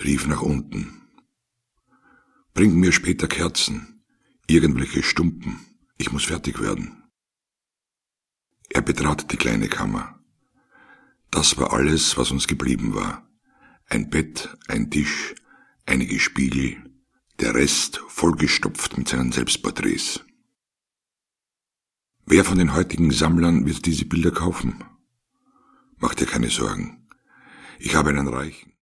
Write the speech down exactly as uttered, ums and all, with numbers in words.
rief nach unten. »Bring mir später Kerzen, irgendwelche Stumpen, ich muss fertig werden.« Er betrat die kleine Kammer. Das war alles, was uns geblieben war. Ein Bett, ein Tisch, einige Spiegel, der Rest vollgestopft mit seinen Selbstporträts. Wer von den heutigen Sammlern wird diese Bilder kaufen? Mach dir keine Sorgen. Ich habe einen reichen